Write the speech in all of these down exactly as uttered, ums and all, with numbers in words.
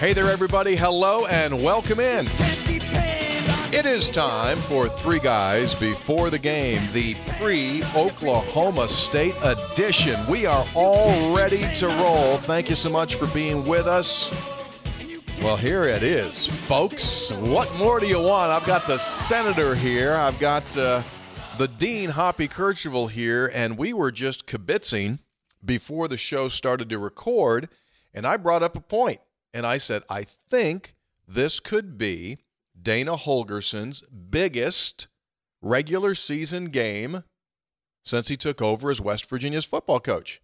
Hey there, everybody. Hello and welcome in. It is time for Three Guys Before the Game, the pre-Oklahoma State edition. We are all ready to roll. Thank you so much for being with us. Well, here it is, folks. What more do you want? I've got the senator here. I've got uh, the Dean, Hoppy Kercheval, here, and we were just kibitzing before the show started to record, and I brought up a point, and I said, I think this could be Dana Holgerson's biggest regular season game since he took over as West Virginia's football coach.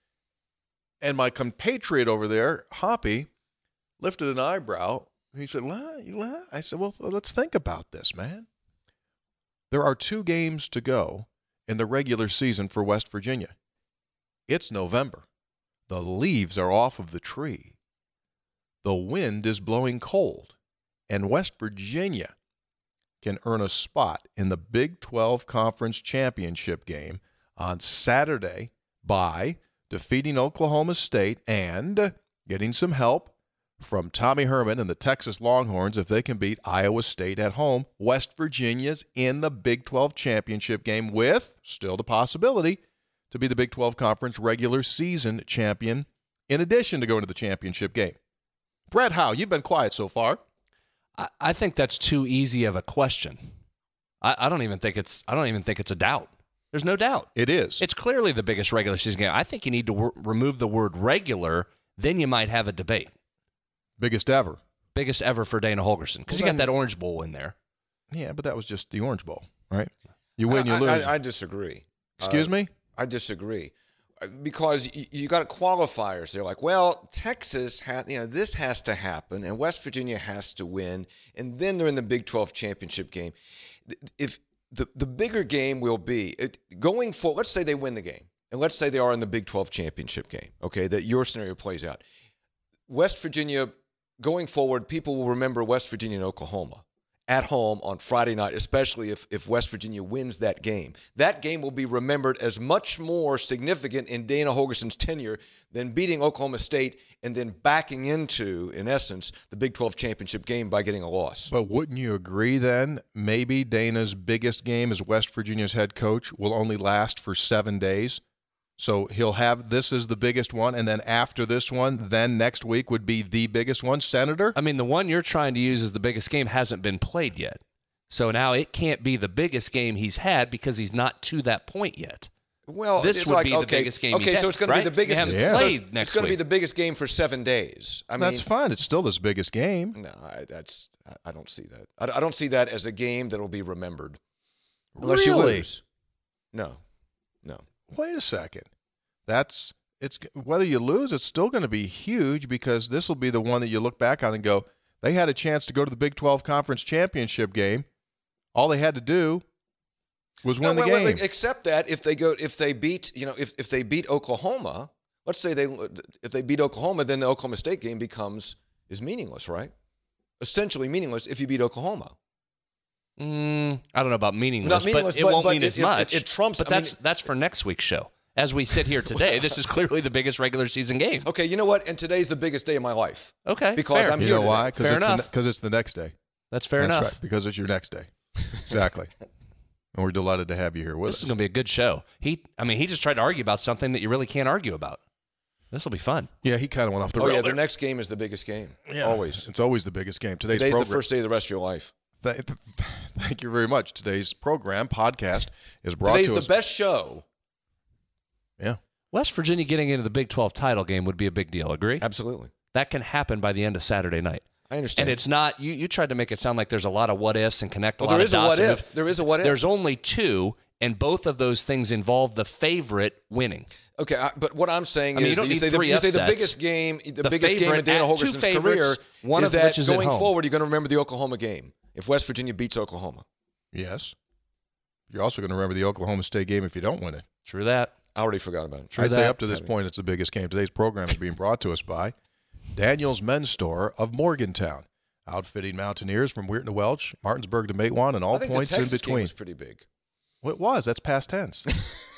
And my compatriot over there, Hoppy, lifted an eyebrow. He said, "What? What?" I said, well, let's think about this, man. There are two games to go in the regular season for West Virginia. It's November. The leaves are off of the tree. The wind is blowing cold. And West Virginia can earn a spot in the Big twelve Conference Championship game on Saturday by defeating Oklahoma State and getting some help from Tommy Herman and the Texas Longhorns if they can beat Iowa State at home. West Virginia's in the Big twelve Championship game with still the possibility to be the Big twelve Conference regular season champion in addition to going to the championship game. Brett Howe, you've been quiet so far. I think that's too easy of a question. I, I don't even think it's. I don't even think it's a doubt. There's no doubt. It is. It's clearly the biggest regular season game. I think you need to w- remove the word regular. Then you might have a debate. Biggest ever. Biggest ever for Dana Holgerson because Well, you got that Orange Bowl in there. Yeah, but that was just the Orange Bowl, right? You win, you I, lose. I, I disagree. Excuse uh, me? I disagree. Because you, you got qualifiers. They're like, well, Texas, ha- you know, this has to happen, and West Virginia has to win, and then they're in the Big twelve championship game. If the, the bigger game will be it, going forward, let's say they win the game, and let's say they are in the Big twelve championship game, okay, that your scenario plays out. West Virginia, going forward, people will remember West Virginia and Oklahoma at home on Friday night, especially if, if West Virginia wins that game. That game will be remembered as much more significant in Dana Holgerson's tenure than beating Oklahoma State and then backing into, in essence, the Big twelve championship game by getting a loss. But wouldn't you agree then maybe Dana's biggest game as West Virginia's head coach will only last for seven days? So he'll have this is the biggest one, and then after this one, then next week would be the biggest one. Senator? I mean, the one you're trying to use as the biggest game hasn't been played yet. So now it can't be the biggest game he's had because he's not to that point yet. Well, this it's would like, be the okay, biggest game Okay, he's so had, it's going right? to be the biggest. They haven't Yeah. played so next it's going to be week. the biggest game for seven days. I mean, That's fine. It's still his biggest game. No, I, that's I, I don't see that. I, I don't see that as a game that will be remembered unless Really? you lose. No, no. Wait a second. That's it's whether you lose, it's still going to be huge because this will be the one that you look back on and go, they had a chance to go to the Big twelve Conference Championship game. All they had to do was win no, the well, game. well, except that if they go, if they beat, you know, if, if they beat Oklahoma, let's say they if they beat Oklahoma, then the Oklahoma State game becomes is meaningless, right? Essentially meaningless if you beat Oklahoma. Mm, I don't know about meaningless, Not meaningless but it but, won't but mean it, as it, much. It, it trumps. But I that's mean, that's for next week's show. As we sit here today, this is clearly the biggest regular season game. okay, you know what? And today's the biggest day of my life. Okay, Because fair. I'm You here know today. why? Because Fair it's, enough. the, 'cause it's the next day. That's fair That's enough. right, because it's your next day. Exactly. And we're delighted to have you here with This us. is going to be a good show. He, I mean, he just tried to argue about something that you really can't argue about. This will be fun. Yeah, he kind of went off the Oh rail yeah, there. the next game is the biggest game. Always. It's always the biggest game. Today's, Today's program. the first day of the rest of your life. Th- th- thank you very much. Today's program, podcast, is brought Today's to the us. best show. Yeah. West Virginia getting into the Big twelve title game would be a big deal. Agree? Absolutely. That can happen by the end of Saturday night. I understand. And it's not, you, you tried to make it sound like there's a lot of what ifs and connect a well, lot there of is a dots. what and if. move- There is a what if. There's only two, and both of those things involve the favorite winning. Okay, I, but what I'm saying I mean, you is don't that you need say, the, three you say the upsets. biggest game, the, The biggest game in favorite Dana at two Holgerson's favorites, career one is of that which is at going home. forward, you're going to remember the Oklahoma game if West Virginia beats Oklahoma. Yes. You're also going to remember the Oklahoma State game if you don't win it. True that. I already forgot about it. True I'd say that. up to this point, it's the biggest game. Today's program is being brought to us by Daniel's Men's Store of Morgantown, outfitting Mountaineers from Weirton to Welch, Martinsburg to Matewan, and all I think points the in Texas game between. was pretty big. Well, it was. That's past tense.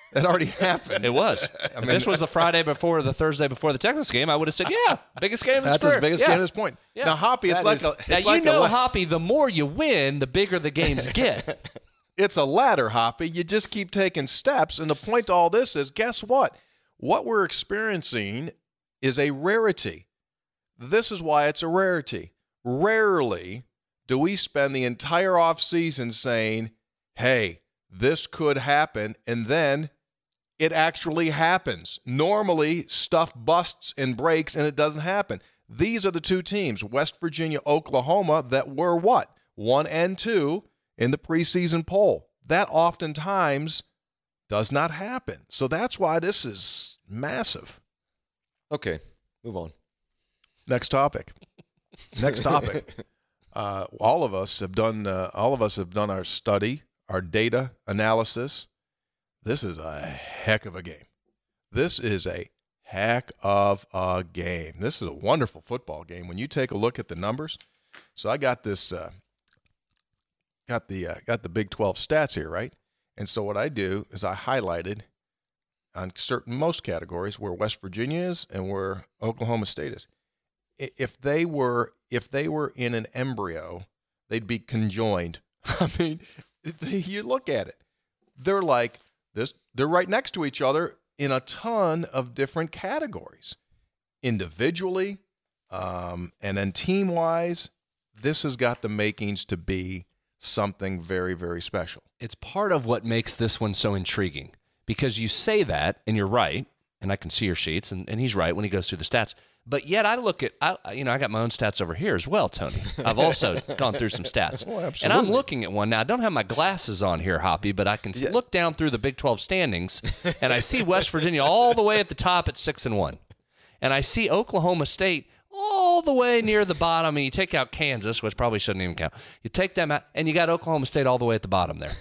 It already happened. It was. I mean, if this was the Friday before the Thursday before the Texas game, I would have said, yeah, biggest game of the That's career. his biggest yeah. game at this point. Yeah. Now, Hoppy, it's That like is- a, it's Now, like you know, a, la- Hoppy, the more you win, the bigger the games get. it's a ladder, Hoppy. You just keep taking steps. And the point to all this is, guess what? What we're experiencing is a rarity. This is why it's a rarity. Rarely do we spend the entire offseason saying, hey, this could happen, and then it actually happens. Normally, stuff busts and breaks, and it doesn't happen. These are the two teams, West Virginia, Oklahoma, that were what? One and two in the preseason poll. That oftentimes does not happen. So that's why this is massive. Okay, move on. Next topic. Next topic. Uh, all of us have done. Uh, all of us have done our study, our data analysis. This is a heck of a game. This is a heck of a game. This is a wonderful football game. When you take a look at the numbers, so I got this. Uh, got the uh, got the Big twelve stats here, right? And so what I do is I highlighted on certain most categories where West Virginia is and where Oklahoma State is. If they were if they were in an embryo, they'd be conjoined. I mean, you look at it. They're like this. They're right next to each other in a ton of different categories. Individually, um, and then team-wise, this has got the makings to be something very, very special. It's part of what makes this one so intriguing because you say that, and you're right, and I can see your sheets, and, and he's right when he goes through the stats. But yet I look at, I, you know, I got my own stats over here as well, Tony. I've also gone through some stats. Oh, absolutely. And I'm looking at one now. I don't have my glasses on here, Hoppy, but I can Yeah. look down through the Big twelve standings, and I see West Virginia all the way at the top at six and one. And I see Oklahoma State all the way near the bottom, and you take out Kansas, which probably shouldn't even count. You take them out, and you got Oklahoma State all the way at the bottom there.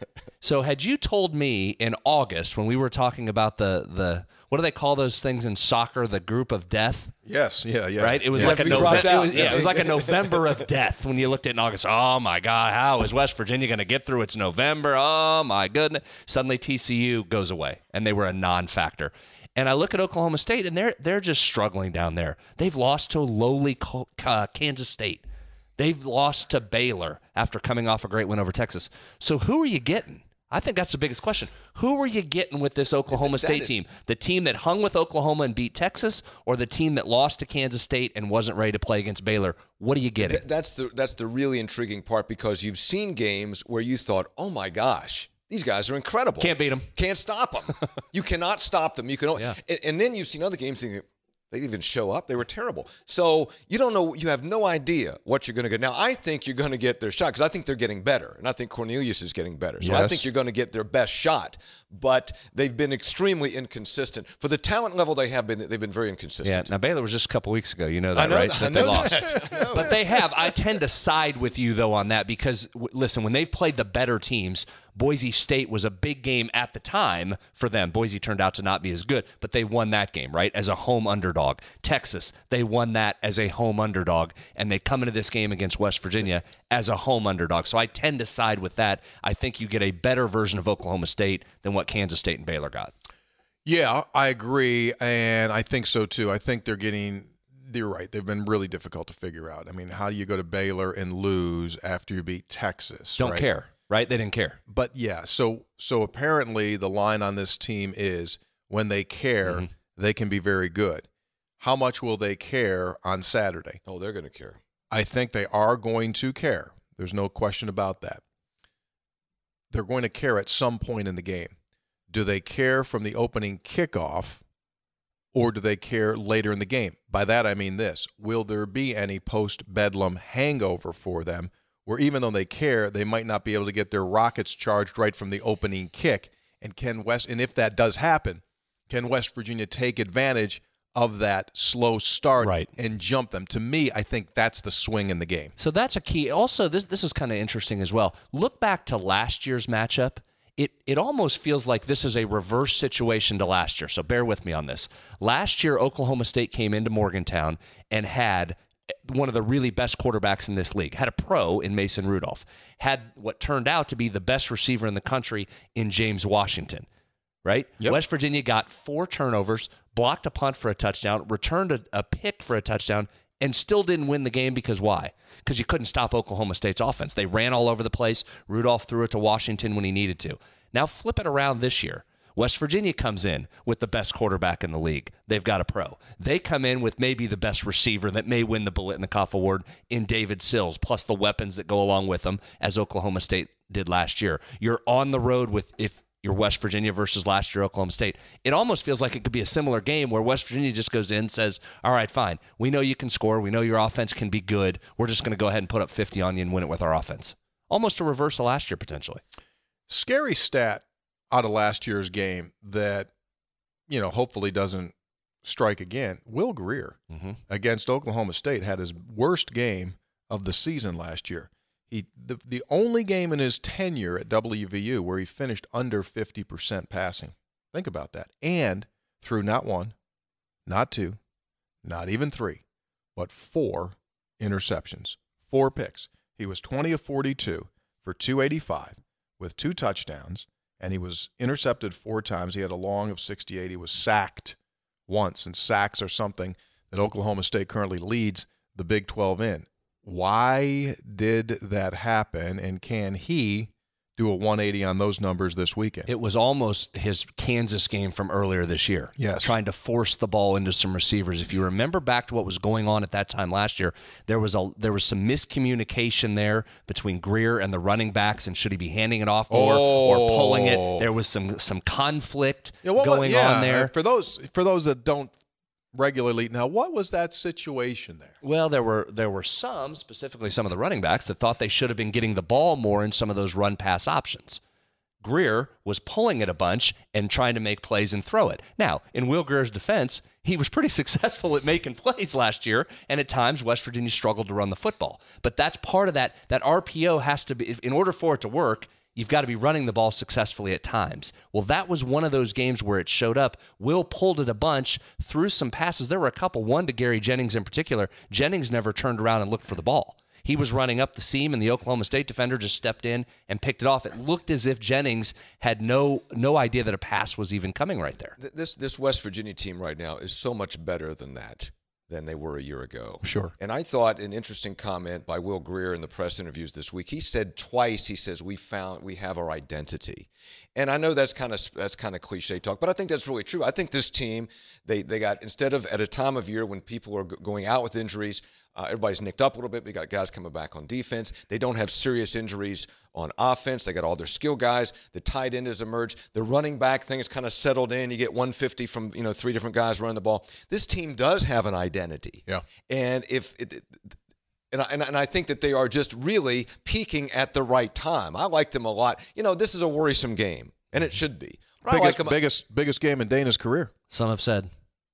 So had you told me in August when we were talking about the, the what do they call those things in soccer, the group of death? Yes, yeah, yeah. Right? It was yeah. like a we Nove- dropped it out. was, yeah, it was like a November of death when you looked at it in August. Oh my God, how is West Virginia going to get through its November? Oh my goodness. Suddenly T C U goes away and they were a non-factor. And I look at Oklahoma State and they're they're just struggling down there. They've lost to lowly uh, Kansas State. They've lost to Baylor after coming off a great win over Texas. So who are you getting? I think that's the biggest question. Who are you getting with this Oklahoma That State is- team? The team that hung with Oklahoma and beat Texas, or the team that lost to Kansas State and wasn't ready to play against Baylor? What are you getting? Th- That's the that's the really intriguing part because you've seen games where you thought, oh my gosh, these guys are incredible. Can't beat them. Can't stop them. You cannot stop them. You can. Only, Yeah. and, and then you've seen other games thinking they didn't even show up. They were terrible. So you don't know. You have no idea what you're going to get. Now I think you're going to get their shot because I think they're getting better, and I think Cornelius is getting better. So I Yes. think you're going to get their best shot. But they've been extremely inconsistent for the talent level they have been. They've been very Yeah. inconsistent. Now Baylor was just a couple weeks ago. You know that, I know right? that- That I they know lost. that. I know But they have. I tend to side with you though on that because w- listen, when they've played the better teams, Boise State was a big game at the time for them. Boise turned out to not be as good, but they won that game, right? As a home underdog. Texas, they won that as a home underdog, and they come into this game against West Virginia as a home underdog. So I tend to side with that. I think you get a better version of Oklahoma State than what Kansas State and Baylor got. Yeah, I agree, and I think so too. I think they're getting. You're right. They've been really difficult to figure out. I mean, how do you go to Baylor and lose after you beat Texas? Don't right? care, right? They didn't care. But yeah, so so apparently the line on this team is when they care, Mm-hmm. they can be very good. How much will they care on Saturday? Oh, they're going to care. I think they are going to care. There's no question about that. They're going to care at some point in the game. Do they care from the opening kickoff, or do they care later in the game? By that I mean this. Will there be any post-Bedlam hangover for them where even though they care, they might not be able to get their rockets charged right from the opening kick? And can West, and if that does happen, can West Virginia take advantage of that slow start Right. and jump them? To me, I think that's the swing in the game. So that's a key. Also, this this is kind of interesting as well. Look back to last year's matchup. It it almost feels like this is a reverse situation to last year. So bear with me on this. Last year, Oklahoma State came into Morgantown and had one of the really best quarterbacks in this league, had a pro in Mason Rudolph, had what turned out to be the best receiver in the country in James Washington. right? Yep. West Virginia got four turnovers, blocked a punt for a touchdown, returned a, a pick for a touchdown, and still didn't win the game because why? Because you couldn't stop Oklahoma State's offense. They ran all over the place. Rudolph threw it to Washington when he needed to. Now flip it around this year. West Virginia comes in with the best quarterback in the league. They've got a pro. They come in with maybe the best receiver that may win the Biletnikoff Award in David Sills, plus the weapons that go along with them, as Oklahoma State did last year. You're on the road with, if you're West Virginia versus last year Oklahoma State. It almost feels like it could be a similar game where West Virginia just goes in and says, all right, fine. We know you can score. We know your offense can be good. We're just going to go ahead and put up fifty on you and win it with our offense. Almost a reverse of last year, potentially. Scary stat out of last year's game that, you know, hopefully doesn't strike again. Will Grier mm-hmm. against Oklahoma State had his worst game of the season last year. He the, the only game in his tenure at W V U where he finished under fifty percent passing. Think about that. And threw not one, not two, not even three, but four interceptions, four picks. He was twenty of forty-two for two eighty-five with two touchdowns, and he was intercepted four times. He had a long of sixty-eight. He was sacked once, and sacks are something that Oklahoma State currently leads the Big twelve in. Why did that happen, and can he do a one eighty on those numbers this weekend? It was almost his Kansas game from earlier this year. Yes. Trying to force the ball into some receivers. If you remember back to what was going on at that time last year, there was a there was some miscommunication there between Grier and the running backs, and should he be handing it off more oh. or pulling it? There was some some conflict yeah, what, going yeah, on there. For those for those that don't regularly, now what was that situation there? Well, there were there were some, specifically some of the running backs, that thought they should have been getting the ball more in some of those run-pass options. Grier was pulling it a bunch and trying to make plays and throw it. Now, in Will Grier's defense, he was pretty successful at making plays last year, and at times West Virginia struggled to run the football. But that's part of that. That R P O has to be, in order for it to work, you've got to be running the ball successfully at times. Well, that was one of those games where it showed up. Will pulled it a bunch, threw some passes. There were a couple, one to Gary Jennings in particular. Jennings never turned around and looked for the ball. He was running up the seam, and the Oklahoma State defender just stepped in and picked it off. It looked as if Jennings had no no idea that a pass was even coming right there. This this West Virginia team right now is so much better than that, than they were a year ago. Sure. And I thought an interesting comment by Will Grier in the press interviews this week. He said twice, he says, we found we have our identity. And I know that's kind of that's kind of cliche talk, but I think that's really true. I think this team, they they got, instead of at a time of year when people are going out with injuries, uh, everybody's nicked up a little bit. We got guys coming back on defense. They don't have serious injuries on offense. They got all their skill guys. The tight end has emerged. The running back thing has kind of settled in. You get one fifty from, you know, three different guys running the ball. This team does have an identity. Yeah. And if it, And I, and I think that they are just really peaking at the right time. I like them a lot. You know, this is a worrisome game, and it should be. But Biggest, I like them. biggest, biggest game in Dana's career. Some have said.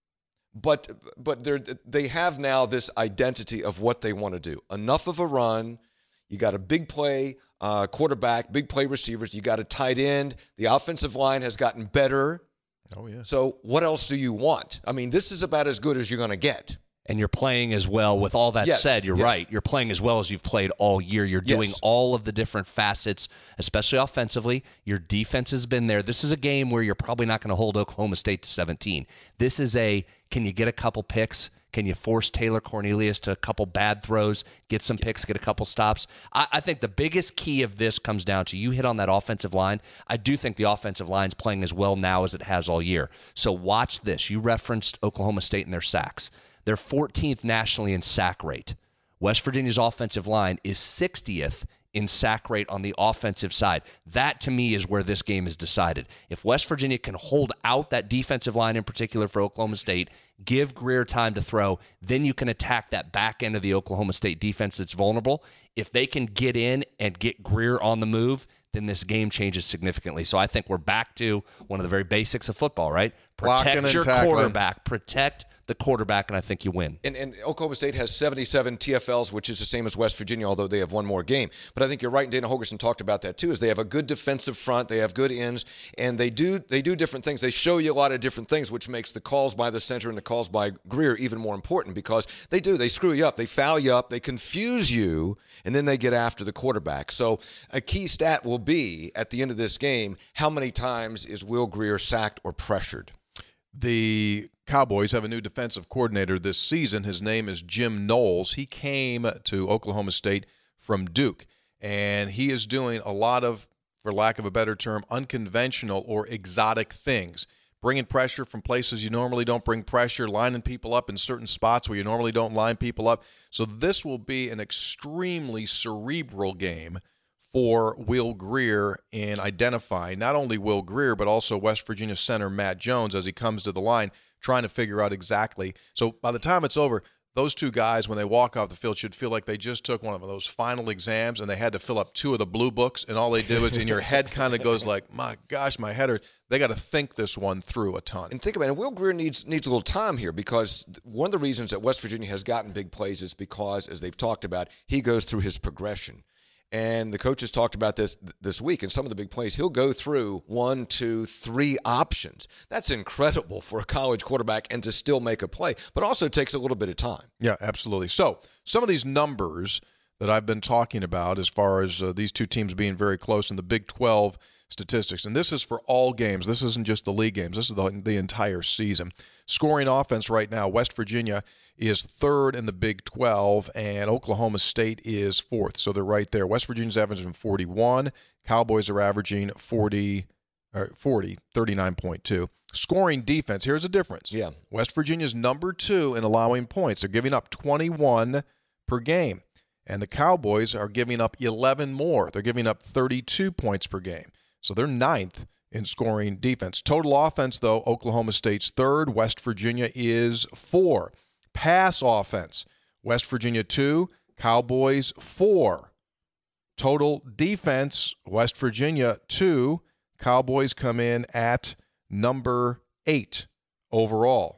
But but they they have now this identity of what they want to do. Enough of a run. You got a big play uh, quarterback, big play receivers. You got a tight end. The offensive line has gotten better. Oh, yeah. So what else do you want? I mean, this is about as good as you're going to get. And you're playing as well. With all that Yes, said, you're yeah. right. You're playing as well as you've played all year. You're doing Yes. all of the different facets, especially offensively. Your defense has been there. This is a game where you're probably not going to hold Oklahoma State to seventeen. This is a, can you get a couple picks? Can you force Taylor Cornelius to a couple bad throws, get some picks, get a couple stops? I, I think the biggest key of this comes down to, you hit on that offensive line. I do think the offensive line's playing as well now as it has all year. So watch this. You referenced Oklahoma State and their sacks. They're fourteenth nationally in sack rate. West Virginia's offensive line is sixtieth in sack rate on the offensive side. That, to me, is where this game is decided. If West Virginia can hold out that defensive line in particular for Oklahoma State, give Grier time to throw, then you can attack that back end of the Oklahoma State defense that's vulnerable. If they can get in and get Grier on the move, then this game changes significantly. So I think we're back to one of the very basics of football, right? Blocking Protect and your tackling. quarterback. Protect the quarterback, and I think you win. And, and Oklahoma State has seventy-seven T F Ls, which is the same as West Virginia, although they have one more game. But I think you're right, and Dana Holgorsen talked about that too, is they have a good defensive front, they have good ends, and they do they do different things. They show you a lot of different things, which makes the calls by the center and the calls by Greer even more important, because they do. They screw you up. They foul you up. They confuse you, and then they get after the quarterback. So a key stat will be, at the end of this game, how many times is Will Greer sacked or pressured? The Cowboys have a new defensive coordinator this season. His name is Jim Knowles. He came to Oklahoma State from Duke, and he is doing a lot of, for lack of a better term, unconventional or exotic things. Bringing pressure from places you normally don't bring pressure, lining people up in certain spots where you normally don't line people up. So this will be an extremely cerebral game for Will Greer in identifying not only Will Greer, but also West Virginia center Matt Jones as he comes to the line, trying to figure out exactly. So by the time it's over, those two guys, when they walk off the field, should feel like they just took one of those final exams and they had to fill up two of the blue books, and all they did was, in your head kind of goes like, my gosh, my head hurts. They got to think this one through a ton. And think about it, Will Greer needs needs a little time here, because one of the reasons that West Virginia has gotten big plays is because, as they've talked about, he goes through his progression. And the coaches talked about this this week, and some of the big plays, he'll go through one, two, three options. That's incredible for a college quarterback, and to still make a play, but also takes a little bit of time. Yeah, absolutely. So some of these numbers that I've been talking about as far as uh, these two teams being very close in the Big twelve statistics, and this is for all games. This isn't just the league games. This is the, the entire season. Scoring offense right now, West Virginia is third in the Big twelve, and Oklahoma State is fourth. So they're right there. West Virginia's averaging forty-one. Cowboys are averaging forty, or forty, thirty-nine point two. Scoring defense, here's a difference. Yeah. West Virginia's number two in allowing points. They're giving up twenty-one per game. And the Cowboys are giving up eleven more. They're giving up thirty-two points per game. So they're ninth in scoring defense. Total offense, though, Oklahoma State's third. West Virginia is four. Pass offense, West Virginia two, Cowboys four. Total defense, West Virginia two, Cowboys come in at number eight overall.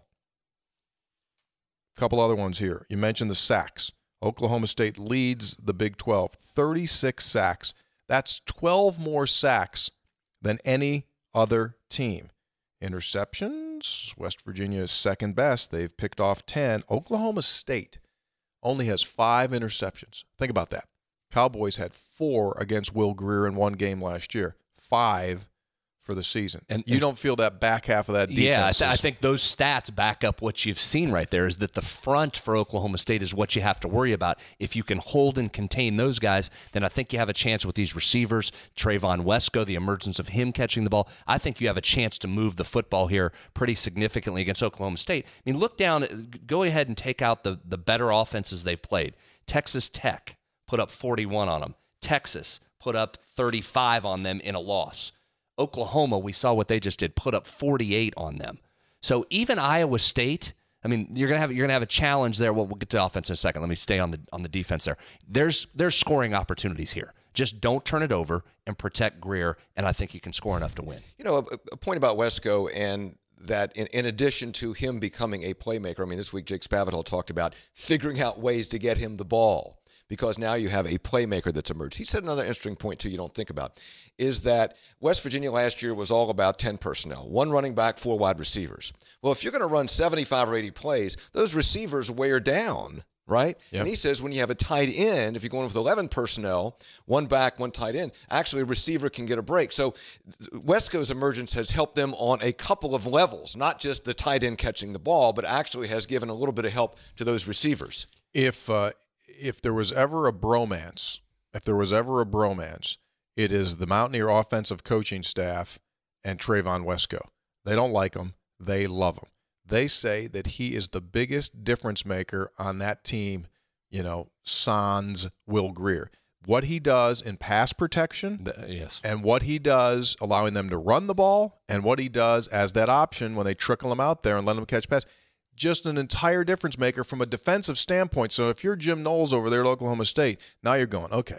A couple other ones here. You mentioned the sacks. Oklahoma State leads the Big twelve, thirty-six sacks. That's twelve more sacks than any other team. Interceptions, West Virginia is second best. They've picked off ten. Oklahoma State only has five interceptions. Think about that. Cowboys had four against Will Greer in one game last year. Five for the season. And you don't feel that back half of that defense. Yeah, I, th- I think those stats back up what you've seen right there, is that the front for Oklahoma State is what you have to worry about. If you can hold and contain those guys, then I think you have a chance with these receivers. Trayvon Wesco, the emergence of him catching the ball, I think you have a chance to move the football here pretty significantly against Oklahoma State. I mean, look down, go ahead and take out the, the better offenses they've played. Texas Tech put up forty-one on them. Texas put up thirty-five on them in a loss. Oklahoma, we saw what they just did, put up forty-eight on them. So even Iowa State, I mean, you're gonna have you're gonna have a challenge there. Well, we'll get to offense in a second. Let me stay on the on the defense there. There's there's scoring opportunities here. Just don't turn it over and protect Greer, and I think you can score enough to win. You know, a, a point about Wesco, and that in, in addition to him becoming a playmaker, I mean, this week Jake Spavital talked about figuring out ways to get him the ball, because now you have a playmaker that's emerged. He said another interesting point, too, you don't think about, is that West Virginia last year was all about ten personnel, one running back, four wide receivers. Well, if you're going to run seventy-five or eighty plays, those receivers wear down, right? Yep. And he says when you have a tight end, if you're going with eleven personnel, one back, one tight end, actually a receiver can get a break. So Wesco's emergence has helped them on a couple of levels, not just the tight end catching the ball, but actually has given a little bit of help to those receivers. If uh, if there was ever a bromance, if there was ever a bromance, it is the Mountaineer offensive coaching staff and Trayvon Wesco. They don't like him. They love him. They say that he is the biggest difference maker on that team, you know, sans Will Greer. What he does in pass protection, the, yes, and what he does allowing them to run the ball, and what he does as that option when they trickle him out there and let them catch pass, just an entire difference maker from a defensive standpoint. So if you're Jim Knowles over there at Oklahoma State, now you're going, okay,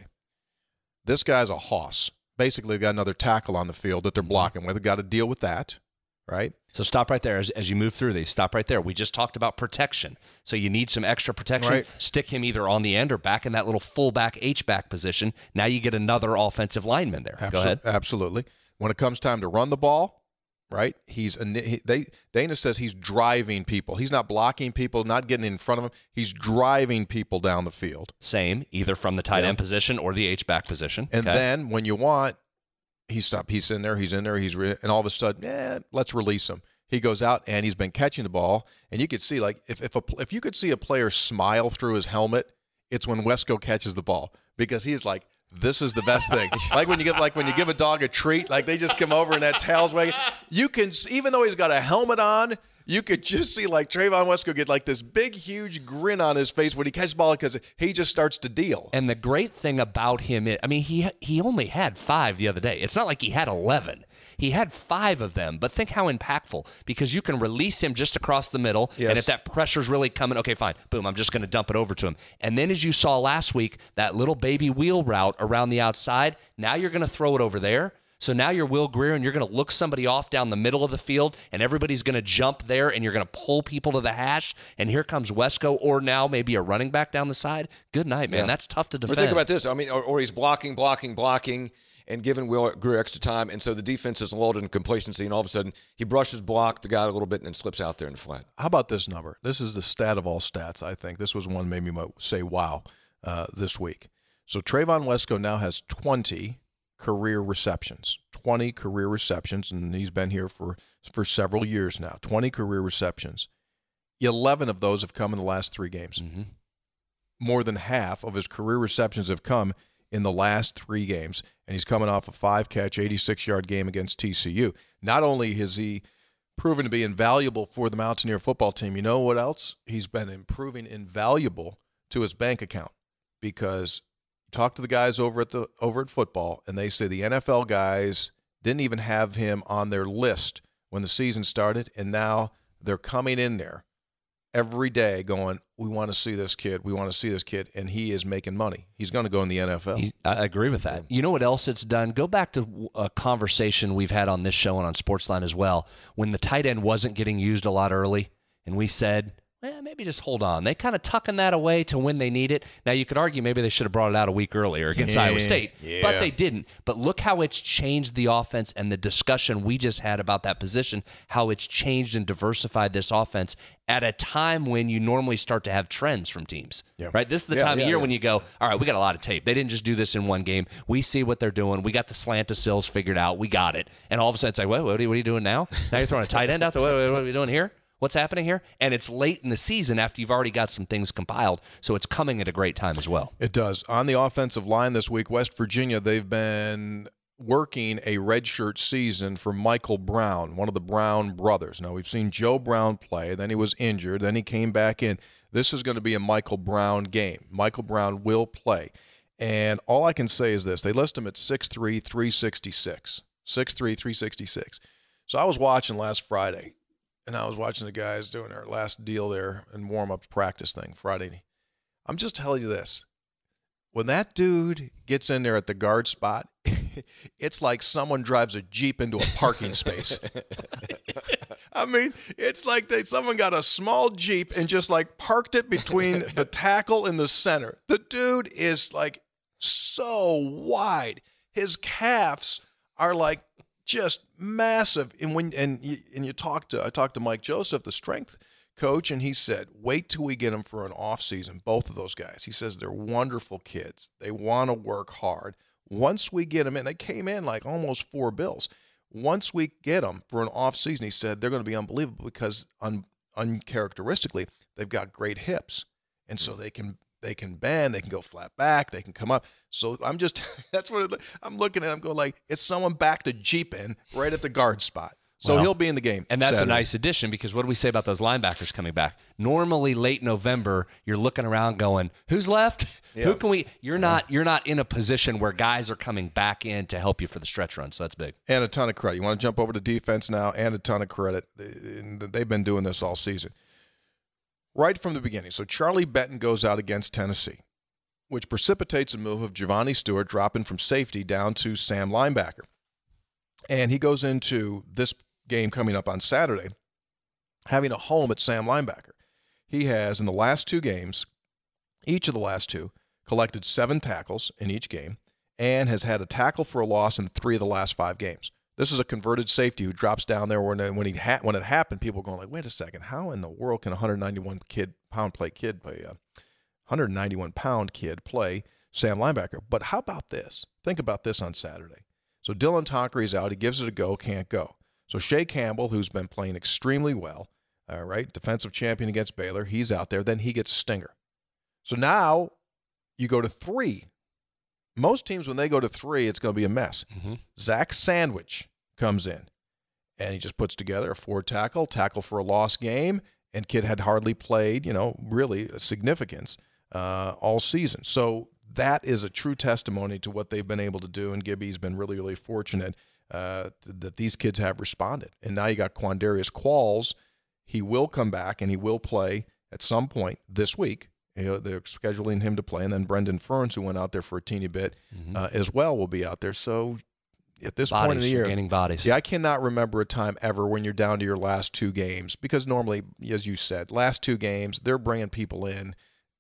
this guy's a hoss. Basically, got another tackle on the field that they're blocking with. They've got to deal with that, right? So stop right there as, as you move through these. Stop right there. We just talked about protection. So you need some extra protection. Right. Stick him either on the end or back in that little fullback H-back position. Now you get another offensive lineman there. Absol- Go ahead. Absolutely. When it comes time to run the ball, right? He's he, they Dana says he's driving people. He's not blocking people, not getting in front of them. He's driving people down the field. Same, either from the tight Yeah. end position or the H-back position. And Okay. then when you want, he's stop. He's in there. He's in there. He's re- and all of a sudden, eh, let's release him. He goes out and he's been catching the ball, and you could see like if if a, if you could see a player smile through his helmet, it's when Wesco catches the ball because he's like, this is the best thing. Like when you give like when you give a dog a treat, like they just come over and that tail's wagging. You can, even though he's got a helmet on, you could just see like Trayvon Wesco get like this big, huge grin on his face when he catches the ball because he just starts to deal. And the great thing about him is, I mean, he he only had five the other day. It's not like he had eleven. He had five of them, but think how impactful, because you can release him just across the middle, Yes. and if that pressure's really coming, okay, fine, boom, I'm just going to dump it over to him. And then as you saw last week, that little baby wheel route around the outside, now you're going to throw it over there. So now you're Will Grier, and you're going to look somebody off down the middle of the field, and everybody's going to jump there, and you're going to pull people to the hash, and here comes Wesco, or now maybe a running back down the side. Good night, man. Yeah. That's tough to Or defend. think about this. I mean, or, or he's blocking, blocking, blocking, and giving Will Grier extra time, and so the defense is lulled in complacency, and all of a sudden he brushes block the guy a little bit and then slips out there in the flat. How about this number? This is the stat of all stats, I think. This was one made me say, wow, uh, this week. So Trayvon Wesco now has twenty career receptions. twenty career receptions, and he's been here for, for several years now. twenty career receptions. eleven of those have come in the last three games. Mm-hmm. More than half of his career receptions have come in the last three games, and he's coming off a five-catch, eighty-six-yard game against T C U. Not only has he proven to be invaluable for the Mountaineer football team, you know what else? He's been improving invaluable to his bank account, because you talk to the guys over at the over at football, and they say the N F L guys didn't even have him on their list when the season started, and now they're coming in there every day going, we want to see this kid, we want to see this kid, and he is making money. He's going to go in the N F L. He's, I agree with that. You know what else it's done? Go back to a conversation we've had on this show and on Sportsline as well, when the tight end wasn't getting used a lot early, and we said, eh, maybe just hold on. They kind of tucking that away to when they need it. Now, you could argue maybe they should have brought it out a week earlier against Yeah, Iowa State, yeah. but they didn't. But look how it's changed the offense, and the discussion we just had about that position, how it's changed and diversified this offense at a time when you normally start to have trends from teams, Yeah. right? This is the Yeah, time yeah, of year yeah. when you go, all right, we got a lot of tape. They didn't just do this in one game. We see what they're doing. We got the slant to sills figured out. We got it. And all of a sudden it's like, what, what, are, you, what are you doing now? Now you're throwing a tight end out there. What, what, what are we doing here? What's happening here? And it's late in the season after you've already got some things compiled, so it's coming at a great time as well. It does. On the offensive line this week, West Virginia, they've been working a redshirt season for Michael Brown, one of the Brown brothers. Now, we've seen Joe Brown play. Then he was injured. Then he came back in. This is going to be a Michael Brown game. Michael Brown will play. And all I can say is this. They list him at six three, three sixty-six. six three, three sixty-six. So I was watching last Friday, and I was watching the guys doing their last deal there and warm-up practice thing Friday. I'm just telling you this. When that dude gets in there at the guard spot, it's like someone drives a Jeep into a parking space. I mean, it's like they someone got a small Jeep and just like parked it between the tackle and the center. The dude is like so wide. His calves are like just massive. And when and you, and you talk to I talked to Mike Joseph, the strength coach, and he said, wait till we get them for an off season, both of those guys. He says they're wonderful kids. They want to work hard. Once we get them in, they came in like almost four bills. Once we get them for an off season, he said they're going to be unbelievable because un, uncharacteristically, they've got great hips. And so they can they can bend, they can go flat back, they can come up. So I'm just, that's what it, I'm looking at. I'm going like, it's someone backed a Jeep in right at the guard spot. So Well, he'll be in the game. And that's Saturday. a nice addition, because what do we say about those linebackers coming back? Normally late November, you're looking around going, who's left? Yeah. Who can we you're not you're not in a position where guys are coming back in to help you for the stretch run. So that's big. And a ton of credit. You want to jump over to defense now, and a ton of credit. They've been doing this all season. Right from the beginning. So Charlie Benton goes out against Tennessee, which precipitates a move of Giovanni Stewart dropping from safety down to Sam linebacker. And he goes into this game coming up on Saturday, having a home at Sam Linebacker. He has, in the last two games, each of the last two, collected seven tackles in each game and has had a tackle for a loss in three of the last five games. This is a converted safety who drops down there when when, he ha- when it happened, people were going like, wait a second, how in the world can a one hundred ninety-one kid, pound play kid play a one hundred ninety-one pound kid play Sam Linebacker? But how about this? Think about this on Saturday. So Dylan Tonkery's out. He gives it a go, can't go. So Shea Campbell, who's been playing extremely well, all right, defensive champion against Baylor, he's out there. Then he gets a stinger. So now you go to three. Most teams, when they go to three, it's going to be a mess. Mm-hmm. Zach Sandwich comes in, and he just puts together a four tackle, tackle for a lost game, and kid had hardly played, you know, really a significance uh, all season. So that is a true testimony to what they've been able to do, and Gibby's been really, really fortunate uh, that these kids have responded. And now you got Quandarius Qualls. He will come back, and he will play at some point this week. You know, they're scheduling him to play, and then Brendan Ferns, who went out there for a teeny bit mm-hmm. uh, as well, will be out there. So at this bodies, point in the year, gaining bodies. Yeah, I cannot remember a time ever when you're down to your last two games, because normally, as you said, last two games, they're bringing people in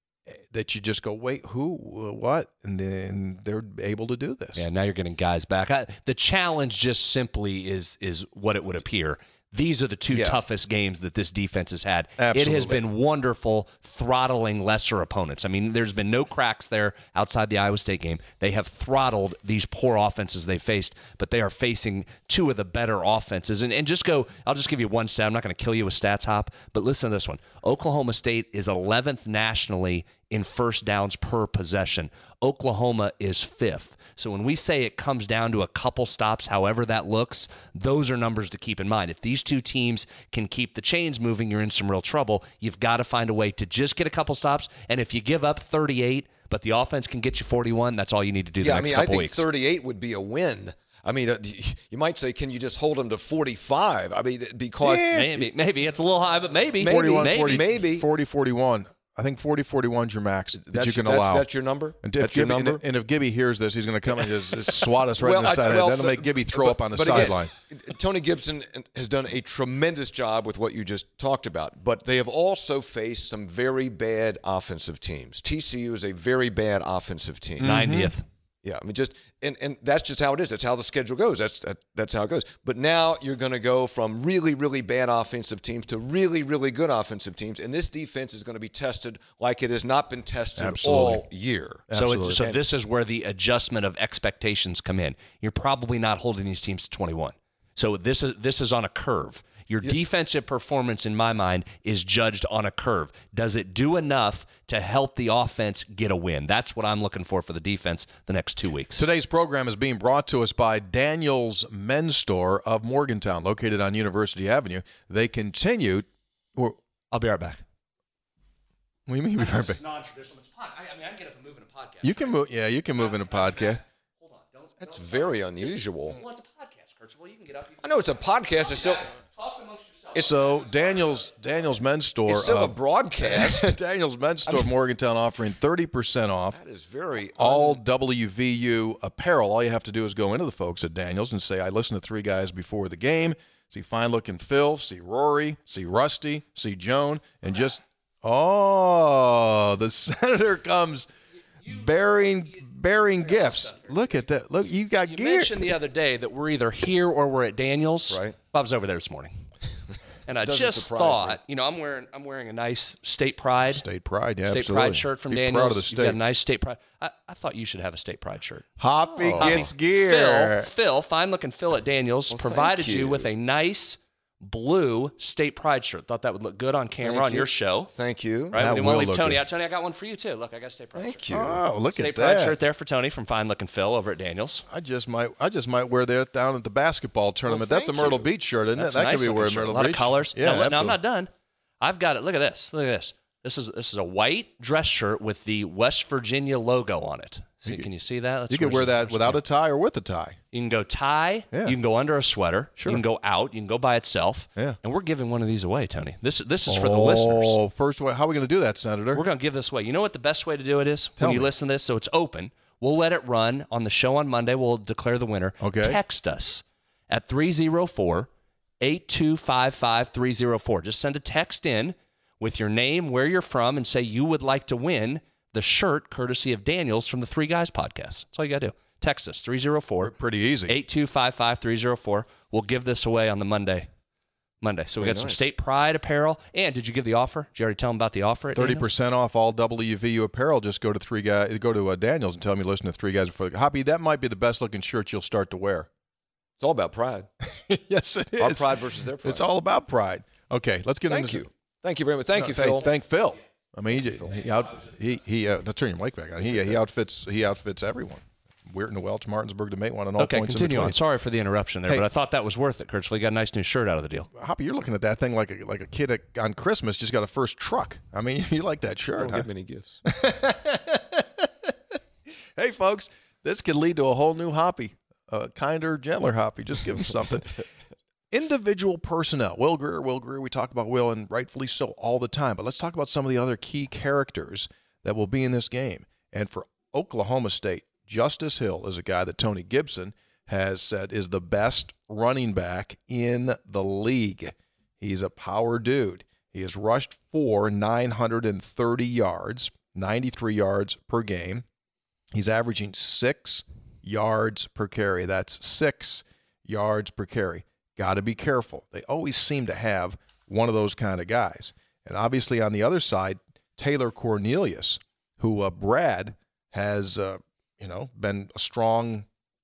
that you just go, wait, who, what? And then they're able to do this. Yeah, now you're getting guys back. I, the challenge just simply is is what it would appear. These are the two yeah. toughest games that this defense has had. Absolutely. It has been wonderful throttling lesser opponents. I mean, there's been no cracks there outside the Iowa State game. They have throttled these poor offenses they faced, but they are facing two of the better offenses. And, and just go, I'll just give you one stat. I'm not going to kill you with stats, Hop, but listen to this one. Oklahoma State is eleventh nationally in first downs per possession. Oklahoma is fifth. So when we say it comes down to a couple stops, however that looks, those are numbers to keep in mind. If these two teams can keep the chains moving, you're in some real trouble. You've got to find a way to just get a couple stops. And if you give up thirty-eight, but the offense can get you forty-one, that's all you need to do the yeah, next I mean, couple I think weeks. thirty-eight would be a win. I mean, uh, you might say, can you just hold them to forty-five? I mean, because yeah, maybe, maybe it's a little high, but maybe, maybe, forty-one, maybe, forty, maybe, forty, forty-one. I think forty forty-one is your max that that's, you can that's, allow. That's your number? And that's if Gibby, your number? And, and if Gibby hears this, he's going to come and just, just swat us right well, in the side. I, well, That'll but, make Gibby throw but, up on the but sideline. Again, Tony Gibson has done a tremendous job with what you just talked about, but they have also faced some very bad offensive teams. T C U is a very bad offensive team. Mm-hmm. ninetieth. Yeah, I mean, just and, and that's just how it is. That's how the schedule goes. That's that, that's how it goes. But now you're going to go from really, really bad offensive teams to really, really good offensive teams, and this defense is going to be tested like it has not been tested Absolutely. all year. So, Absolutely. it, so this is where the adjustment of expectations come in. You're probably not holding these teams to twenty-one. So this is this is on a curve. Your yeah. defensive performance, in my mind, is judged on a curve. Does it do enough to help the offense get a win? That's what I'm looking for for the defense the next two weeks. Today's program is being brought to us by Daniel's Men's Store of Morgantown, located on University Avenue. They continue. Or, I'll be right back. What do you mean? Be right back? It's non-traditional. It's pod- I, I mean, I can get up and move in a podcast. You can move. Yeah, you can move in a podcast. Hold on. Don't, That's don't, very don't, unusual. Well, it's a podcast, Kurt. Well, you can get up. You can I know it's a podcast. It's still talk amongst yourselves. So Daniel's Daniel's Men's Store. it's still of, a broadcast. Daniel's Men's Store of Morgantown offering thirty percent off. That is very all un- W V U apparel. All you have to do is go into the folks at Daniel's and say, I listened to three guys before the game. See fine-looking Phil, see Rory, see Rusty, see Joan, and just, oh, the senator comes bearing bearing gifts. Look at that. Look, you got You gear. mentioned the other day that we're either here or we're at Daniel's. Right. I was over there this morning. And I Doesn't just surprise thought, me. you know, I'm wearing I'm wearing a nice State Pride. State Pride, yeah, State absolutely. Pride shirt from Be Daniel's. proud of the You've state. got a nice State Pride. I, I thought you should have a State Pride shirt. Hoppy Oh. gets Phil, gear. Phil, fine looking Phil at Daniel's Well, provided thank you. you. with a nice blue State Pride shirt. Thought that would look good on camera Thank on you. your show. Thank you. Right? That we didn't will want to leave look Tony good. out. Tony, I got one for you too. Look, I got a State Pride Thank shirt. you. Oh, look State at Pride that. shirt there for Tony from fine looking Phil over at Daniel's. I just might, I just might wear that down at the basketball tournament. Well, That's a thank Myrtle you. Beach shirt, isn't That's it? That a nice could be looking wearing shirt. Myrtle A lot Beach. of colors. Yeah, now, look, now, I'm absolutely. not done. I've got it. Look at this. Look at this. This is this is a white dress shirt with the West Virginia logo on it. See, can you see that? Let's You can where's wear the- that where's without the- a tie or with a tie. You can go tie. Yeah. You can go under a sweater. Sure. You can go out. You can go by itself. Yeah. And we're giving one of these away, Tony. This this is for the Oh, listeners. first, way, how are we going to do that, Senator? We're going to give this away. You know what the best way to do it is? Tell when you me. listen to this, so it's open. We'll let it run on the show on Monday. We'll declare the winner. Okay. Text us at three oh four, eight two five five, three oh four. Just send a text in with your name, where you're from, and say you would like to win the shirt courtesy of Daniels from the Three Guys podcast. That's all you got to do. Text us, three oh four. Pretty easy. eight two five five, three oh four. We'll give this away on the Monday. Monday. So we Very got some nice. State Pride apparel. And did you give the offer? Did you already tell them about the offer? At Thirty Daniels? percent off all W V U apparel. Just go to three guys. Go to uh, Daniels and tell them you listen to Three Guys Before the Hoppy. That might be the best looking shirt you'll start to wear. It's all about pride. Yes, it is. Our pride versus their pride. It's all about pride. Okay, let's get Thank into. you. Thank you very much. Thank No, you, thank, Phil. Thank Phil. I mean, he he out he he. Uh, let's turn your mic back on. He he outfits he outfits everyone. Weirton to Welch, Martinsburg to Matewan, and all Okay, points in continue between. on. Sorry for the interruption there, Hey. but I thought that was worth it, Kurtzley. Got a nice new shirt out of the deal. Hoppy, you're looking at that thing like a, like a kid at, on Christmas just got a first truck. I mean, you like that I shirt. don't Huh? get many gifts. Hey, folks, this could lead to a whole new Hoppy, a kinder, gentler Hoppy. Just give him something. Individual personnel. Will Greer, Will Greer, we talk about Will, and rightfully so all the time. But let's talk about some of the other key characters that will be in this game. And for Oklahoma State, Justice Hill is a guy that Tony Gibson has said is the best running back in the league. He's a power dude. He has rushed for nine hundred thirty yards, ninety-three yards per game. He's averaging six yards per carry. That's six yards per carry. Got to be careful. They always seem to have one of those kind of guys. And obviously on the other side, Taylor Cornelius, who uh, Brad has, uh, you know, been a strong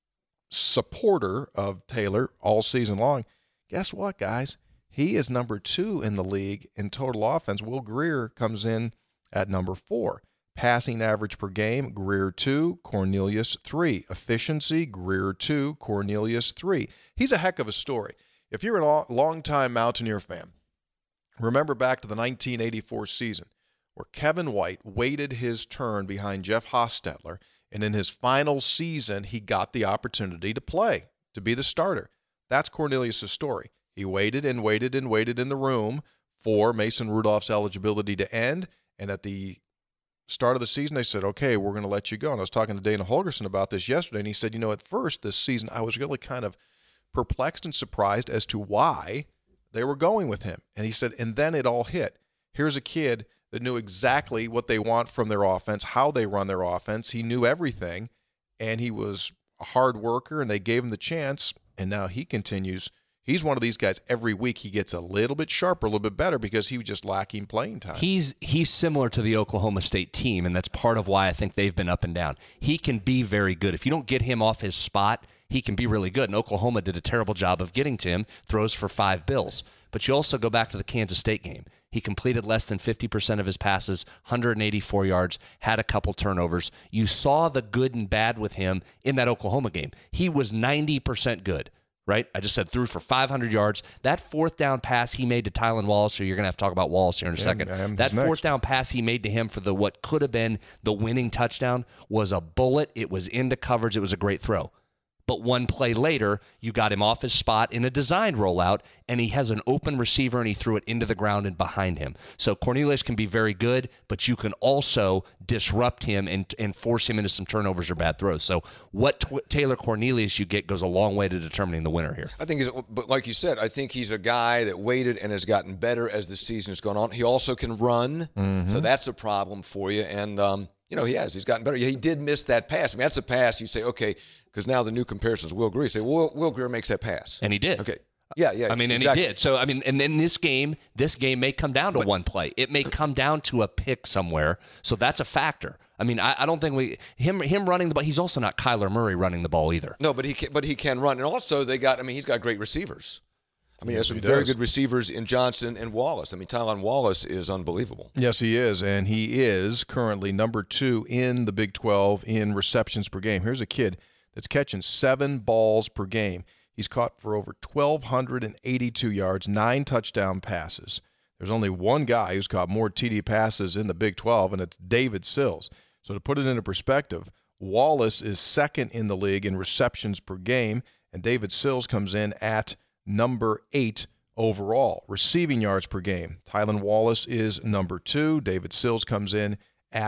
supporter of Taylor all season long. Guess what, guys? He is number two in the league in total offense. Will Greer comes in at number four. Passing average per game, Greer two, Cornelius three. Efficiency, Greer two, Cornelius three. He's a heck of a story. If you're a long-time Mountaineer fan, remember back to the nineteen eighty-four season where Kevin White waited his turn behind Jeff Hostetler, and in his final season, he got the opportunity to play, to be the starter. That's Cornelius' story. He waited and waited and waited in the room for Mason Rudolph's eligibility to end, and at the start of the season, they said, okay, we're going to let you go. And I was talking to Dana Holgerson about this yesterday, and he said, you know, at first this season, I was really kind of perplexed and surprised as to why they were going with him. And he said, and then it all hit. Here's a kid that knew exactly what they want from their offense, how they run their offense. He knew everything, and he was a hard worker, and they gave him the chance, and now he continues. He's one of these guys, every week he gets a little bit sharper, a little bit better because he was just lacking playing time. He's he's similar to the Oklahoma State team, and that's part of why I think they've been up and down. He can be very good. If you don't get him off his spot, he can be really good. And Oklahoma did a terrible job of getting to him, throws for five bills. But you also go back to the Kansas State game. He completed less than fifty percent of his passes, one hundred eighty-four yards, had a couple turnovers. You saw the good and bad with him in that Oklahoma game. He was ninety percent good. Right? I just said threw for five hundred yards. That fourth down pass he made to Tylan Wallace, so you're going to have to talk about Wallace here in a Yeah, second. yeah, that fourth next. down pass he made to him for the what could have been the winning touchdown was a bullet. It was into coverage. It was a great throw. But one play later, you got him off his spot in a designed rollout, and he has an open receiver, and he threw it into the ground and behind him. So Cornelius can be very good, but you can also disrupt him and, and force him into some turnovers or bad throws. So what tw- Taylor Cornelius you get goes a long way to determining the winner here. I think, he's, but like you said, I think he's a guy that waited and has gotten better as the season has gone on. He also can run, Mm-hmm. so that's a problem for you. And, um, you know, he has. He's gotten better. He did miss that pass. I mean, that's a pass. You say, okay, because now the new comparison is Will Greer. You say, well, Will Greer makes that pass. And he did. Okay. Yeah, yeah. I mean, and exactly. he did. So, I mean, and in this game, this game may come down to one play. It may come down to a pick somewhere. So that's a factor. I mean, I, I don't think we him him running the ball. He's also not Kyler Murray running the ball either. No, but he can, but he can run. And also, they got, I mean, he's got great receivers. I mean, Yes, he has he some very does. good receivers in Johnson and Wallace. I mean, Tylan Wallace is unbelievable. Yes, he is, and he is currently number two in the Big twelve in receptions per game. Here's a kid that's catching seven balls per game. He's caught for over one thousand two hundred eighty-two yards, nine touchdown passes. There's only one guy who's caught more T D passes in the Big twelve, and it's David Sills. So to put it into perspective, Wallace is second in the league in receptions per game, and David Sills comes in at number eight overall. Receiving yards per game, Tylan Wallace is number two. David Sills comes in at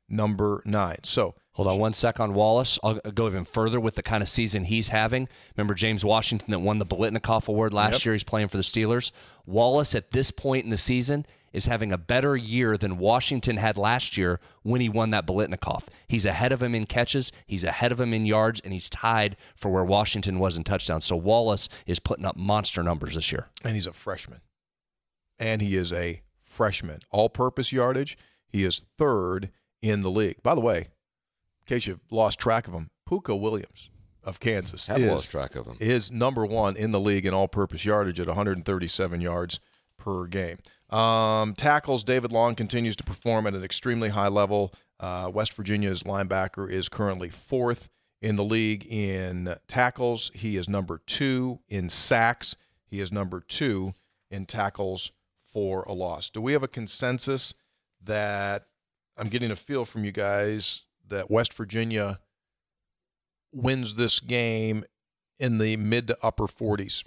number nine. So hold on one sec on Wallace. I'll go even further with the kind of season he's having. Remember James Washington that won the Biletnikoff Award last Yep. year? He's playing for the Steelers. Wallace at this point in the season is having a better year than Washington had last year when he won that Biletnikoff. He's ahead of him in catches, he's ahead of him in yards, and he's tied for where Washington was in touchdowns. So Wallace is putting up monster numbers this year. And he's a freshman. And he is a freshman. All-purpose yardage, he is third in the league. By the way, in case you've lost track of him, Puka Williams of Kansas Have is, lost track of him. is number one in the league in all-purpose yardage at one hundred thirty-seven yards per game. Um, tackles, David Long continues to perform at an extremely high level. Uh, West Virginia's linebacker is currently fourth in the league in tackles. He is number two in sacks. He is number two in tackles for a loss. Do we have a consensus that I'm getting a feel from you guys that West Virginia wins this game in the mid to upper forties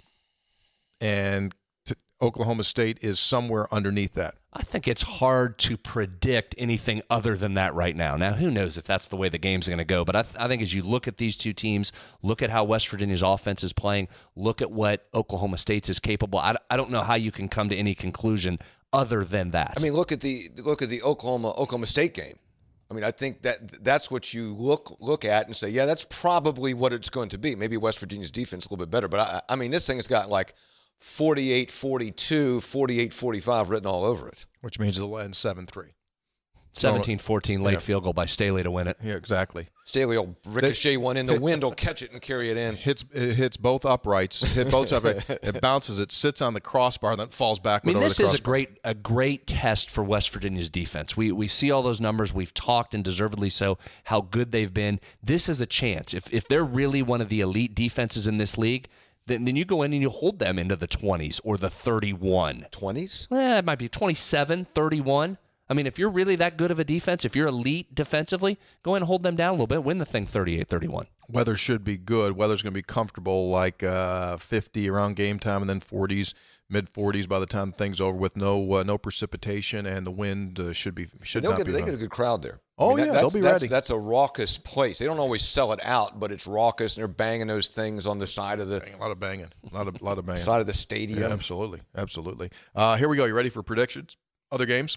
and t- Oklahoma State is somewhere underneath that? I think it's hard to predict anything other than that right now. Now, who knows if that's the way the game's going to go, but I, th- I think as you look at these two teams, look at how West Virginia's offense is playing, look at what Oklahoma State's is capable, I, I don't know how you can come to any conclusion other than that. I mean, look at the look at the Oklahoma Oklahoma State game. I mean, I think that that's what you look look at and say, yeah, that's probably what it's going to be. Maybe West Virginia's defense a little bit better, but I, I mean, this thing has got like forty-eight forty-two, forty-eight forty-five written all over it. Which means it'll end seven three. seventeen fourteen late yeah. field goal by Staley to win it. Yeah, exactly. Staley will ricochet one in the wind, will catch it and carry it in. Hits it hits both uprights. Hit both uprights. It bounces. It sits on the crossbar, and then falls I backward mean, over this the is crossbar. a great a great test for West Virginia's defense. We we see all those numbers. We've talked, and deservedly so, how good they've been. This is a chance. If if they're really one of the elite defenses in this league, then, then you go in and you hold them into the twenties or the thirty-one. twenties? Eh, it might be twenty-seven, thirty-one. I mean, if you're really that good of a defense, if you're elite defensively, go in and hold them down a little bit, win the thing thirty-eight thirty-one. Weather should be good. Weather's going to be comfortable, like uh, fifty around game time, and then forties, mid forties by the time things over with. No uh, no precipitation, and the wind uh, should be should They'll not get, be. they high. get a good crowd there. Oh, that- yeah, that's, they'll be that's, ready. That's a raucous place. They don't always sell it out, but it's raucous, and they're banging those things on the side of the A lot of banging. A lot of lot of banging. side of the Yeah, stadium. absolutely, absolutely. Uh, here we go. You ready for predictions? Other games?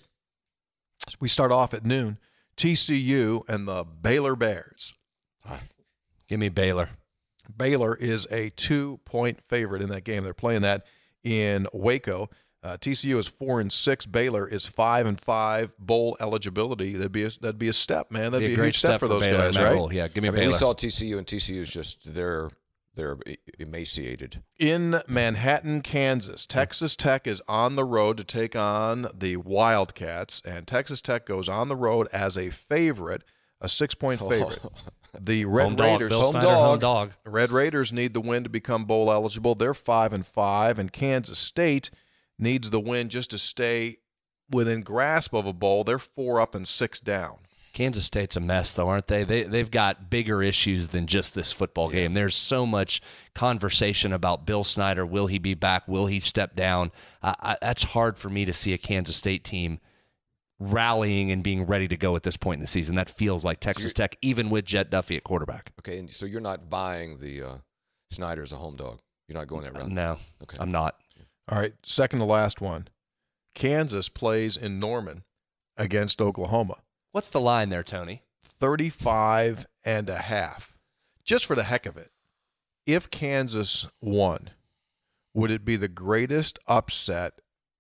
We start off at noon. T C U and the Baylor Bears. Give me Baylor. Baylor is a two-point favorite in that game. They're playing that in Waco. Uh, T C U is four and six. Baylor is five and five. Bowl eligibility. That'd be a, that'd be a step, man. That'd be, Be a, great huge step, for those Baylor guys, in that right? role. Yeah, give me I mean, Baylor. we saw T C U, and T C U is just they're they're emaciated. In Manhattan, Kansas, Texas Tech is on the road to take on the Wildcats, and Texas Tech goes on the road as a favorite, a six-point favorite. The Red home dog, Raiders, Bill home Snyder, dog. home dog. Red Raiders need the win to become bowl eligible. They're five and five, and Kansas State needs the win just to stay within grasp of a bowl. They're four up and six down. Kansas State's a mess, though, aren't they? They they've got bigger issues than just this football Yeah. game. There's so much conversation about Bill Snyder. Will he be back? Will he step down? I, I, that's hard for me to see a Kansas State team rallying and being ready to go at this point in the season. That feels like Texas you're- Tech, even with Jet Duffy at quarterback. Okay, and so you're not buying the uh, Snyder as a home dog. You're not going that route. No, Okay. I'm not. All right, second to last one. Kansas plays in Norman against Oklahoma. What's the line there, Tony? thirty-five and a half. Just for the heck of it, if Kansas won, would it be the greatest upset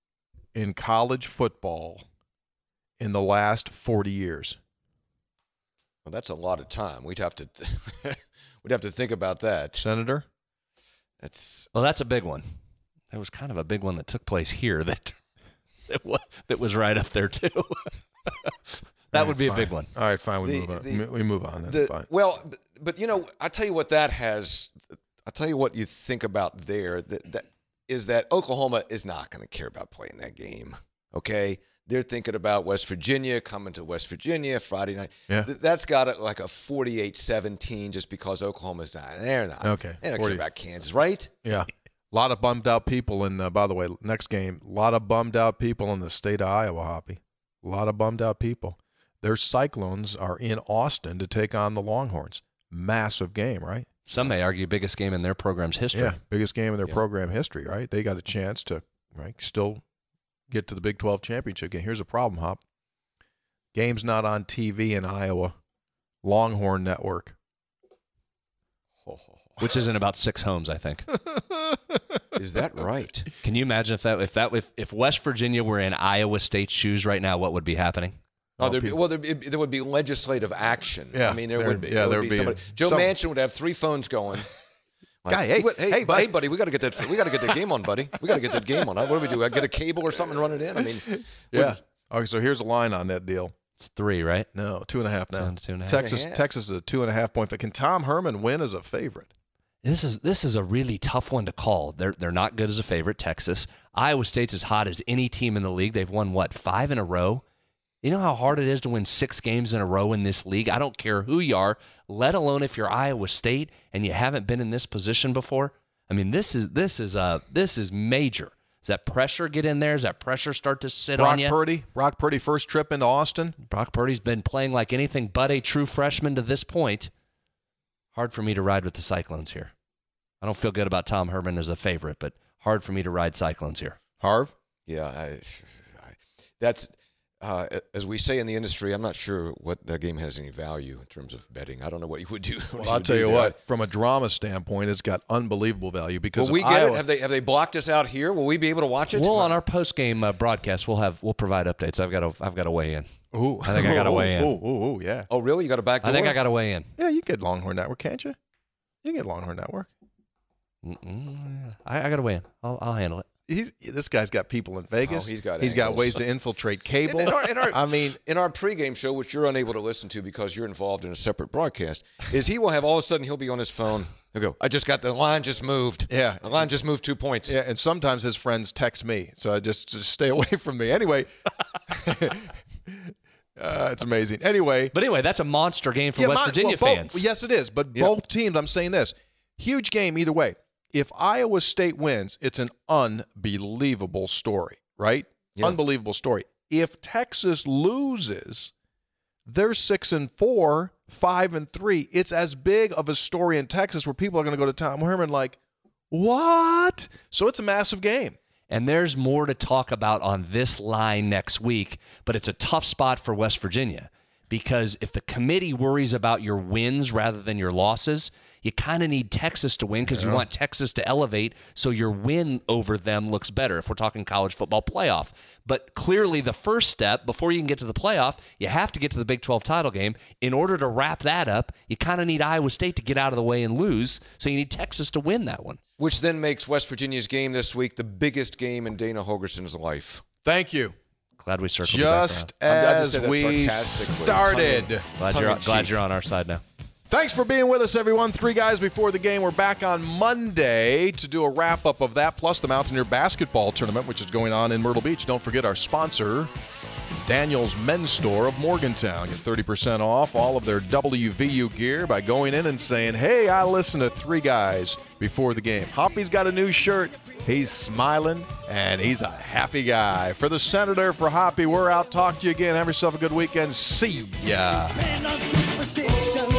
in college football in the last forty years? Well, that's a lot of time. We'd have to we'd have to think about that. Senator? That's Well, that's a big one. There was kind of a big one that took place here that that was, that was right up there too. That would be a Fine. big one. All right, fine. We The- move on. the- we move on. That's the, fine. well, but, but you know, I tell you what that has. I tell you what you think about there. That, that is that Oklahoma is not going to care about playing that game. Okay, they're thinking about West Virginia coming to West Virginia Friday night. Yeah. Th- that's got a, like a forty-eight seventeen just because Oklahoma's not. They're not. Okay, They don't forty. care about Kansas, right? Yeah. A lot of bummed out people in, uh, by the way, next game, a lot of bummed out people in the state of Iowa, Hoppy. A lot of bummed out people. Their Cyclones are in Austin to take on the Longhorns. Massive game, right? Some may argue biggest game in their program's history. Yeah, biggest game in their Yeah. program history, right? They got a chance to right still get to the Big twelve championship game. Here's a problem, Hop. Game's not on T V in Iowa. Longhorn Network. Which is in about six homes, I think. Is that right? Can you imagine if that if that if, if West Virginia were in Iowa State's shoes right now, what would be happening? Oh, Oh, there'd be, people- well, there'd be, there would be legislative action. Yeah, I mean, there there'd would be- be. yeah, there there would would be be somebody. a- Joe some- Manchin would have three phones going. Like, Guy, hey, "What- hey, hey, bu- bud." hey, buddy, we got to get that. We got to get that game on, buddy. We got to get that game on. What do we do? I get a cable or something, and run it in. I mean, Yeah. Okay, so here's a line on that deal. It's three, right? No, two and a half now. Two, two and a half. Texas, Two and a half. Texas is a two and a half point. But can Tom Herman win as a favorite? This is this is a really tough one to call. They're they're not good as a favorite. Texas, Iowa State's as hot as any team in the league. They've won what five in a row. You know how hard it is to win six games in a row in this league. I don't care who you are, let alone if you're Iowa State and you haven't been in this position before. I mean, this is this is uh this is major. Does that pressure get in there? Does that pressure start to sit Brock on you? Purdy. Brock Purdy first trip into Austin. Brock Purdy's been playing like anything but a true freshman to this point. Hard for me to ride with the Cyclones here. I don't feel good about Tom Herman as a favorite, but hard for me to ride Cyclones here. Harv. yeah, I, I, that's uh, as we say in the industry. I'm not sure what that game has any value in terms of betting. I don't know what you would do. what Well, you I'll would tell do you there. what. From a drama standpoint, it's got unbelievable value because Will we of get Iowa. it? Have they have they blocked us out here? Will we be able to watch it? Well, on our post game uh, broadcast, we'll have we'll provide updates. I've got to I've got to weigh in. Ooh. I think I gotta weigh in. Ooh, ooh, ooh, yeah. oh, really? You got a back door? I think I got to weigh in. Yeah, you get Longhorn Network, can't you? You can get Longhorn Network. Mm-mm. I, I got to weigh in. I'll, I'll handle it. He's this guy's got people in Vegas. Oh, he's got he's got angles. ways to infiltrate cable. In our, in our, I mean, in our pregame show, which you're unable to listen to because you're involved in a separate broadcast, is he will have all of a sudden he'll be on his phone. He'll go, I just got the line just moved. Yeah. The line just moved two points. yeah, and sometimes his friends text me, so I just, just stay away from me. Anyway, uh, it's amazing. Anyway, But anyway, that's a monster game for yeah, West my- Virginia well, both- fans. yes, it is. But Yeah. both teams, I'm saying this, huge game either way. If Iowa State wins, it's an unbelievable story, right? Yeah. Unbelievable story. If Texas loses, they're six and four, five and three. It's as big of a story in Texas where people are going to go to Tom Herman like, what? So it's a massive game. And there's more to talk about on this line next week, but it's a tough spot for West Virginia because if the committee worries about your wins rather than your losses, you kind of need Texas to win because you want Texas to elevate so your win over them looks better if we're talking college football playoff. But clearly the first step before you can get to the playoff, you have to get to the Big twelve title game. In order to wrap that up, you kind of need Iowa State to get out of the way and lose, so you need Texas to win that one. Which then makes West Virginia's game this week the biggest game in Dana Holgerson's life. Thank you. Glad we circled Just you back I'm- I just as said that we sarcastically. started. around. Glad tongue you're, in glad cheek. you're on our side now. Thanks for being with us, everyone. Three guys before the game. We're back on Monday to do a wrap-up of that, plus the Mountaineer Basketball Tournament, which is going on in Myrtle Beach. Don't forget our sponsor, Daniel's Men's Store of Morgantown. Get thirty percent off all of their W V U gear by going in and saying, hey, I listen to Three Guys before the game. Hoppy's got a new shirt. He's smiling, and he's a happy guy. For the Senator, for Hoppy, we're out. Talk to you again. Have yourself a good weekend. See ya. Man on superstition.